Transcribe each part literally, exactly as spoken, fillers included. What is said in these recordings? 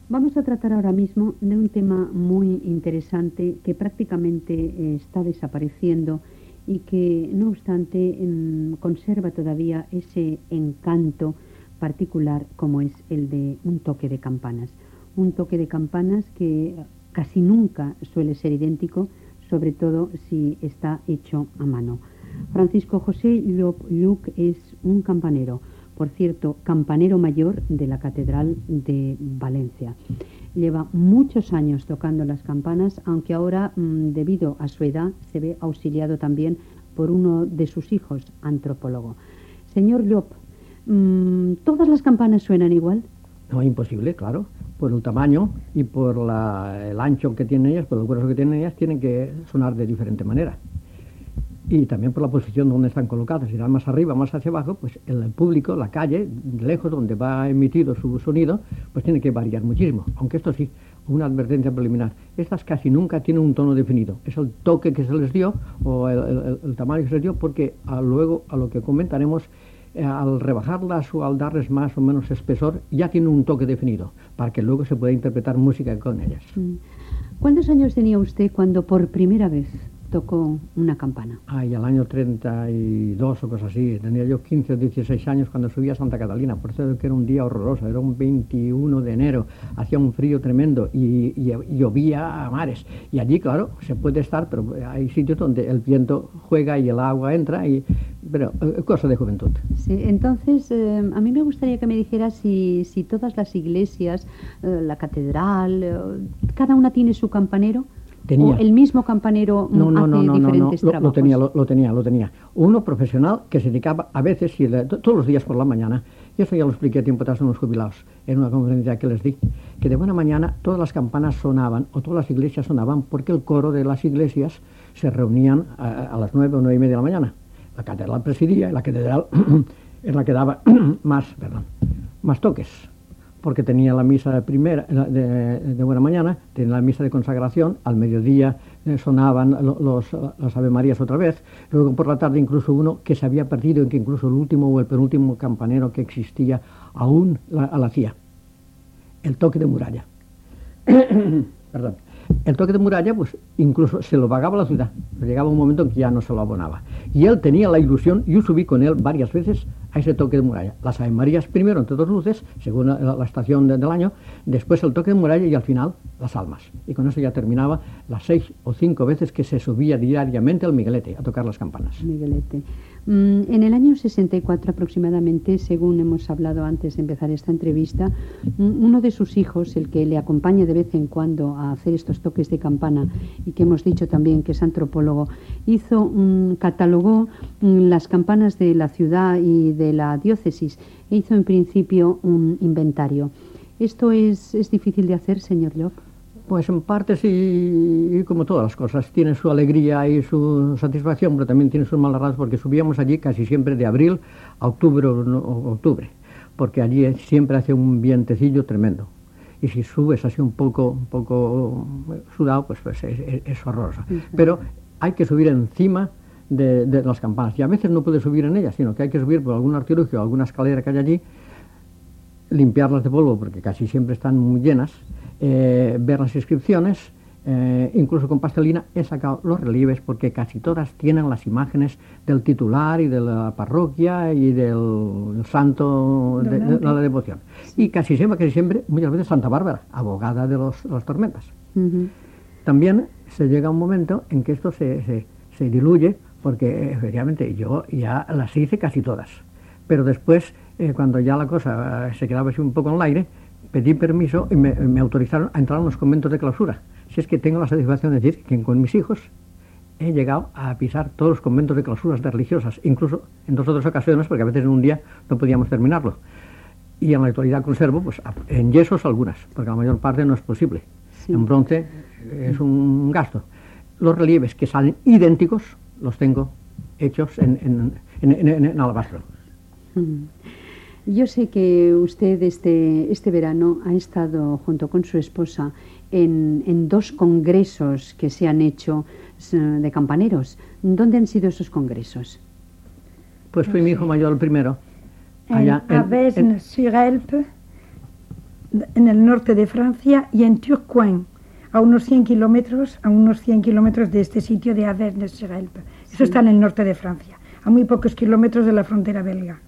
Vamos a tratar ahora mismo de un tema muy interesante que prácticamente eh, está desapareciendo y que, no obstante, eh, conserva todavía ese encanto particular como es el de un toque de campanas. Un toque de campanas que casi nunca suele ser idéntico, sobre todo si está hecho a mano. Francisco José Llop es un campanero, por cierto, campanero mayor de la Catedral de Valencia. Lleva muchos años tocando las campanas, aunque ahora, mmm, debido a su edad, se ve auxiliado también por uno de sus hijos, antropólogo. Señor Llop, mmm, ¿todas las campanas suenan igual? No, imposible, claro. Por el tamaño y por la, el ancho que tienen ellas, por el grueso que tienen ellas, tienen que sonar de diferente manera. Y también por la posición donde están colocadas. Si van más arriba, más hacia abajo, pues el público, la calle, lejos donde va emitido su sonido, pues tiene que variar muchísimo. Aunque esto sí, una advertencia preliminar. Estas casi nunca tienen un tono definido. Es el toque que se les dio o el, el, el tamaño que se les dio, porque a, luego, a lo que comentaremos, eh, al rebajarlas o al darles más o menos espesor, ya tienen un toque definido, para que luego se pueda interpretar música con ellas. ¿Cuántos años tenía usted cuando por primera vez tocó una campana? Ay, al año treinta y dos o cosas así. Tenía yo quince o dieciséis años cuando subí a Santa Catalina. Por eso que era un día horroroso. Era un veintiuno de enero. Hacía un frío tremendo y, y, y llovía a mares. Y allí, claro, se puede estar, pero hay sitios donde el viento juega y el agua entra. Y, pero eh, cosa de juventud. Sí, entonces, eh, a mí me gustaría que me dijera si, si todas las iglesias, eh, la catedral, eh, cada una tiene su campanero. Tenía. ¿O el mismo campanero no, no, hace no, no, diferentes no, no. trabajos? Lo, lo tenía, lo, lo tenía, lo tenía. Uno profesional que se dedicaba a veces, y le, todos los días por la mañana, y eso ya lo expliqué a tiempo atrás a unos jubilados, en una conferencia que les di, que de buena mañana todas las campanas sonaban, o todas las iglesias sonaban, porque el coro de las iglesias se reunían a, a las nueve o nueve y media de la mañana. La catedral presidía, y la catedral es la que daba más, perdón, más toques, porque tenía la misa de primera de, de buena mañana, tenía la misa de consagración, al mediodía eh, sonaban los, los, las Ave Marías otra vez, luego por la tarde incluso uno que se había perdido, en que incluso el último o el penúltimo campanero que existía aún la, la hacía, el toque de muralla. Perdón. El toque de muralla, pues incluso se lo pagaba la ciudad, pero llegaba un momento en que ya no se lo abonaba. Y él tenía la ilusión, yo subí con él varias veces a ese toque de muralla. Las Ave Marías primero, entre dos luces, según la, la estación de, del año, después el toque de muralla y al final las almas. Y con eso ya terminaba las seis o cinco veces que se subía diariamente al Miguelete a tocar las campanas. Miguelete. Mm, en el año sesenta y cuatro aproximadamente, según hemos hablado antes de empezar esta entrevista, uno de sus hijos, el que le acompaña de vez en cuando a hacer estos toques de campana y que hemos dicho también que es antropólogo, hizo un catalogó mm, las campanas de la ciudad y de la diócesis e hizo en principio un inventario. ¿Esto es, es difícil de hacer, señor Llop? Pues en parte sí, y como todas las cosas, tiene su alegría y su satisfacción, pero también tiene sus malas razones, porque subíamos allí casi siempre de abril a octubre o octubre, porque allí siempre hace un vientecillo tremendo. Y si subes así un poco, un poco sudado, pues, pues es, es, es horroroso. Sí, sí. Pero hay que subir encima de, de las campanas, y a veces no puedes subir en ellas, sino que hay que subir por algún artilugio o alguna escalera que hay allí, limpiarlas de polvo, porque casi siempre están muy llenas, eh, ver las inscripciones, eh, incluso con pastelina he sacado los relieves, porque casi todas tienen las imágenes del titular y de la parroquia y del santo de, de, de la devoción. Sí. Y casi siempre, casi siempre, muchas veces Santa Bárbara, abogada de, los, de las tormentas. Uh-huh. También se llega a un momento en que esto se, se, se diluye, porque efectivamente yo ya las hice casi todas, pero después, eh, cuando ya la cosa eh, se quedaba así un poco en el aire, pedí permiso y me, me autorizaron a entrar a unos conventos de clausura. Si es que tengo la satisfacción de decir que con mis hijos he llegado a pisar todos los conventos de clausuras de religiosas, incluso en dos o tres ocasiones, porque a veces en un día no podíamos terminarlo. Y en la actualidad conservo, pues, en yesos algunas, porque la mayor parte no es posible. Sí. En bronce es un gasto. Los relieves que salen idénticos los tengo hechos en, en, en, en, en alabastro. Mm. Yo sé que usted este, este verano ha estado junto con su esposa en, en dos congresos que se han hecho de campaneros. ¿Dónde han sido esos congresos? Pues fue mi hijo mayor el primero. Allá en Avesnes-sur-Helpe en el norte de Francia, y en Tourcoing, a unos cien kilómetros, a unos cien kilómetros de este sitio de Avesnes-sur-Helpe. Eso sí. Está en el norte de Francia, a muy pocos kilómetros de la frontera belga.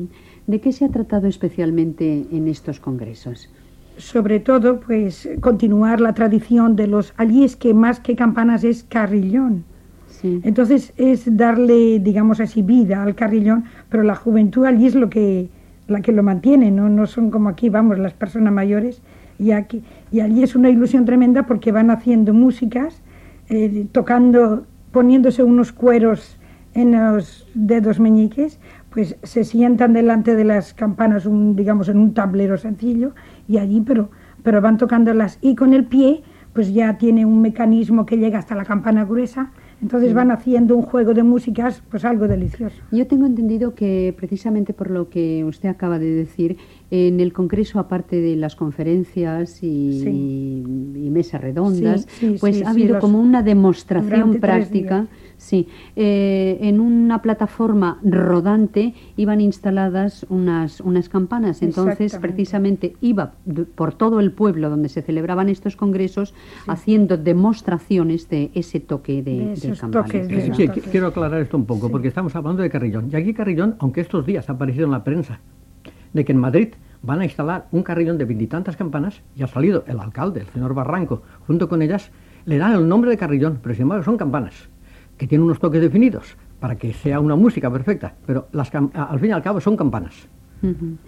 ¿De qué se ha tratado especialmente en estos congresos? Sobre todo, pues, continuar la tradición de los... Allí es que más que campanas es carrillón. Sí. Entonces es darle, digamos así, vida al carrillón, pero la juventud allí es lo que, la que lo mantiene, ¿no? No son como aquí, vamos, las personas mayores. Y, aquí, y allí es una ilusión tremenda porque van haciendo músicas, eh, tocando, poniéndose unos cueros en los dedos meñiques, pues se sientan delante de las campanas, un, digamos, en un tablero sencillo, y allí, pero, pero van tocándolas, y con el pie, pues ya tiene un mecanismo que llega hasta la campana gruesa, entonces sí. Van haciendo un juego de músicas, pues algo delicioso. Yo tengo entendido que, precisamente por lo que usted acaba de decir, en el Congreso, aparte de las conferencias y, sí. y mesas redondas, sí, sí, pues sí, ha habido sí, como una demostración práctica. Sí, eh, en una plataforma rodante iban instaladas unas, unas campanas, entonces precisamente iba por todo el pueblo donde se celebraban estos congresos, sí. Haciendo demostraciones de ese toque de, de, de campanas. Toques, de sí, toques. Quiero aclarar esto un poco, sí. Porque estamos hablando de carrillón, y aquí carrillón, aunque estos días ha aparecido en la prensa, de que en Madrid van a instalar un carrillón de veintitantas campanas, y ha salido el alcalde, el señor Barranco, junto con ellas, le dan el nombre de carrillón, pero sin embargo son campanas, que tienen unos toques definidos, para que sea una música perfecta, pero las al fin y al cabo son campanas. Uh-huh.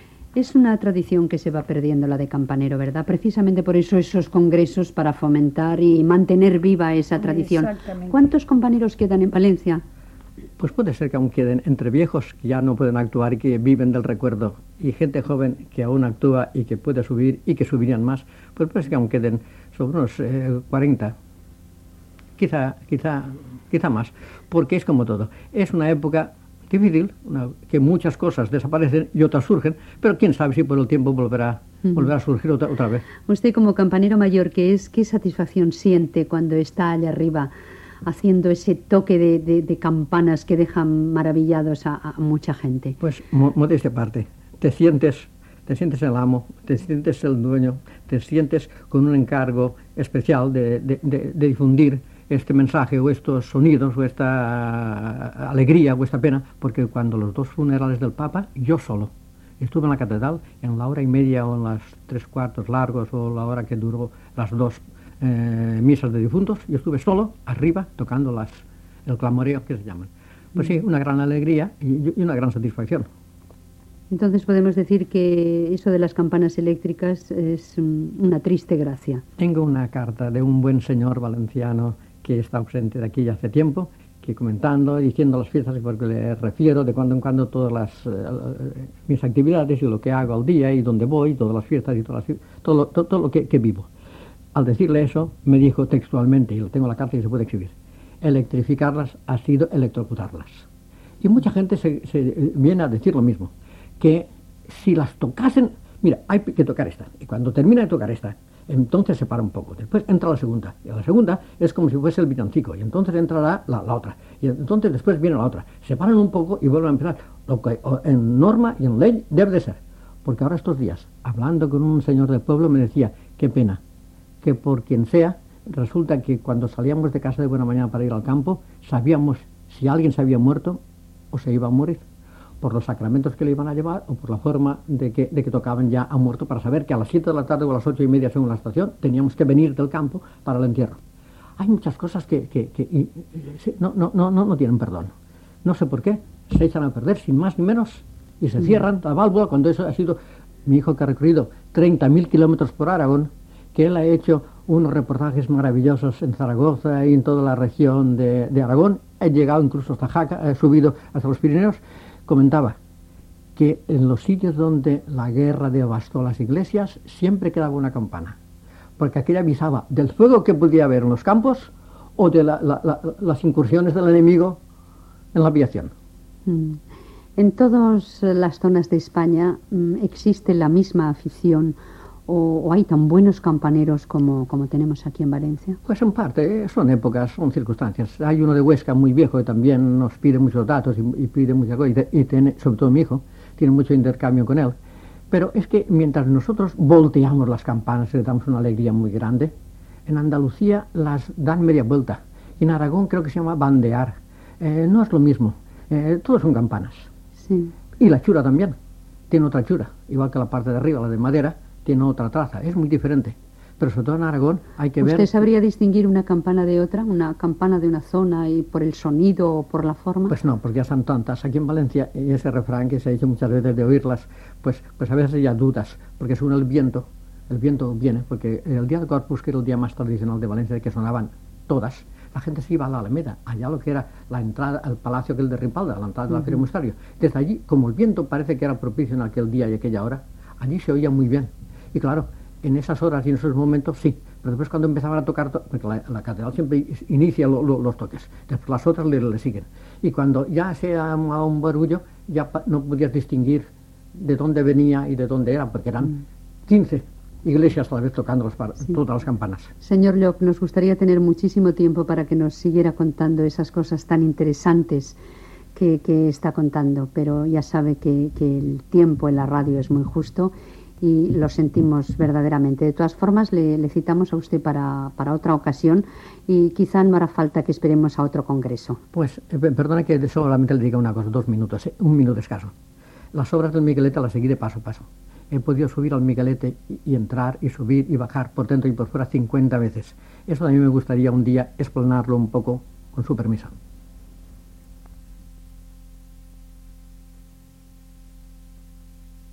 Es una tradición que se va perdiendo, la de campanero, ¿verdad? Precisamente por eso esos congresos, para fomentar y mantener viva esa tradición. ¿Cuántos compañeros quedan en Valencia? Pues puede ser que aún queden entre viejos que ya no pueden actuar y que viven del recuerdo, y gente joven que aún actúa y que puede subir y que subirían más, pues puede ser que aún queden sobre unos eh, cuarenta, quizá, quizá, quizá más, porque es como todo. Es una época difícil, una, que muchas cosas desaparecen y otras surgen, pero quién sabe si por el tiempo volverá, uh-huh. volverá a surgir otra, otra vez. Usted, como campanero mayor que es, ¿qué satisfacción siente cuando está allá arriba haciendo ese toque de, de, de campanas que dejan maravillados a, a mucha gente? Pues, modestia aparte, te sientes, te sientes el amo, te sientes el dueño, te sientes con un encargo especial de, de, de, de difundir este mensaje o estos sonidos o esta alegría o esta pena, porque cuando los dos funerales del Papa, yo solo estuve en la catedral en la hora y media o en las tres cuartos largos o la hora que duró las dos eh, misas de difuntos, yo estuve solo arriba tocando las, el clamoreo que se llaman. Pues sí, una gran alegría y, y una gran satisfacción. Entonces podemos decir que eso de las campanas eléctricas es una triste gracia. Tengo una carta de un buen señor valenciano que está ausente de aquí ya hace tiempo, que comentando, diciendo las fiestas, porque le refiero de cuando en cuando todas las eh, mis actividades y lo que hago al día y dónde voy, todas las fiestas y todas las, todo, lo, todo, todo lo que, que vivo. Al decirle eso, me dijo textualmente, y lo tengo en la carta y se puede escribir, electrificarlas ha sido electrocutarlas. Y mucha gente se, se viene a decir lo mismo, que si las tocasen, mira, hay que tocar esta, y cuando termina de tocar esta, entonces se para un poco, después entra la segunda, y la segunda es como si fuese el villancico, y entonces entrará la, la otra, y entonces después viene la otra, se paran un poco y vuelven a empezar, lo que en norma y en ley debe de ser, porque ahora estos días, hablando con un señor del pueblo, me decía, qué pena, que por quien sea, resulta que cuando salíamos de casa de buena mañana para ir al campo, sabíamos si alguien se había muerto o se iba a morir, por los sacramentos que le iban a llevar o por la forma de que, de que tocaban ya a muerto, para saber que a las siete de la tarde o a las ocho y media según la estación teníamos que venir del campo para el entierro. Hay muchas cosas que, que, que y, y, no, no, no, no tienen perdón. No sé por qué, se echan a perder sin más ni menos y se cierran la válvula cuando eso ha sido... Mi hijo, que ha recorrido treinta mil kilómetros por Aragón, que él ha hecho unos reportajes maravillosos en Zaragoza y en toda la región de, de Aragón, ha llegado incluso hasta Jaca, ha subido hasta los Pirineos, comentaba que en los sitios donde la guerra devastó las iglesias siempre quedaba una campana, porque aquella avisaba del fuego que podía haber en los campos o de la, la, la, las incursiones del enemigo en la aviación. Mm. En todas las zonas de España mm, existe la misma afición o, o hay tan buenos campaneros como, como tenemos aquí en Valencia. Pues en parte, eh, son épocas, son circunstancias. Hay uno de Huesca muy viejo que también nos pide muchos datos y, y pide muchas cosas, y, te, y tiene, sobre todo mi hijo, tiene mucho intercambio con él. Pero es que mientras nosotros volteamos las campanas y le damos una alegría muy grande, en Andalucía las dan media vuelta. Y en Aragón creo que se llama bandear. Eh, no es lo mismo. Eh, todos son campanas. Sí. Y la chura también. Tiene otra chura. Igual que la parte de arriba, la de madera, tiene otra traza. Es muy diferente. Pero sobre todo en Aragón hay que ¿Usted ver... ¿Usted sabría distinguir una campana de otra? ¿Una campana de una zona y por el sonido o por la forma? Pues no, porque ya son tantas. Aquí en Valencia, y ese refrán que se ha dicho muchas veces de oírlas, pues, pues a veces ya dudas, porque según el viento, el viento viene, porque el día de Corpus, que era el día más tradicional de Valencia, de que sonaban todas, la gente se iba a la Alameda, allá lo que era la entrada al palacio aquel de Ripalda, la entrada de la uh-huh. Feria Mustrario. Desde allí, como el viento parece que era propicio en aquel día y aquella hora, allí se oía muy bien. Y claro, en esas horas y en esos momentos sí, pero después cuando empezaban a tocar, to porque la, la catedral siempre inicia lo, lo, los toques, después las otras le, le siguen. Y cuando ya se armaba un barullo, ya no podías distinguir de dónde venía y de dónde era, porque eran quince iglesias a la vez tocando las, sí. todas las campanas. Señor Llop, nos gustaría tener muchísimo tiempo para que nos siguiera contando esas cosas tan interesantes que, que está contando, pero ya sabe que, que el tiempo en la radio es muy justo y lo sentimos verdaderamente. De todas formas, le, le citamos a usted para, para otra ocasión y quizá no hará falta que esperemos a otro congreso. Pues, eh, perdona que solamente le diga una cosa, dos minutos, eh, un minuto escaso. Las obras del Miguelete las seguí de paso a paso. He podido subir al Miguelete y, y entrar y subir y bajar por dentro y por fuera cincuenta veces. Eso a mí me gustaría un día explanarlo un poco, con su permiso.